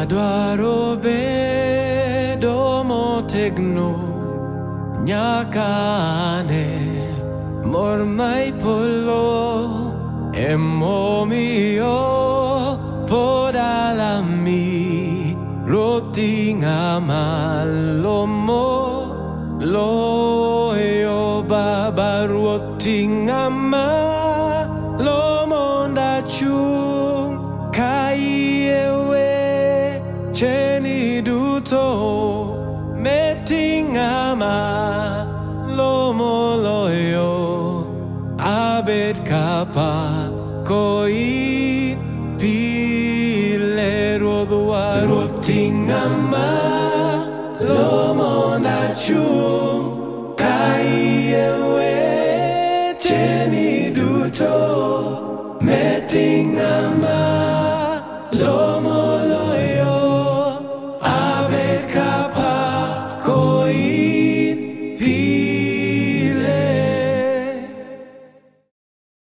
Adwaro bedo motegno nyakane mor mai polo emomiyo podalami roti ngamalomo loyo baba roti ngamalomo ndachung kaiewe cheni duto metingama lomo loyo abed kapa koi pile rodwa rotingama lomo nachung kaiewe cheni duto metingama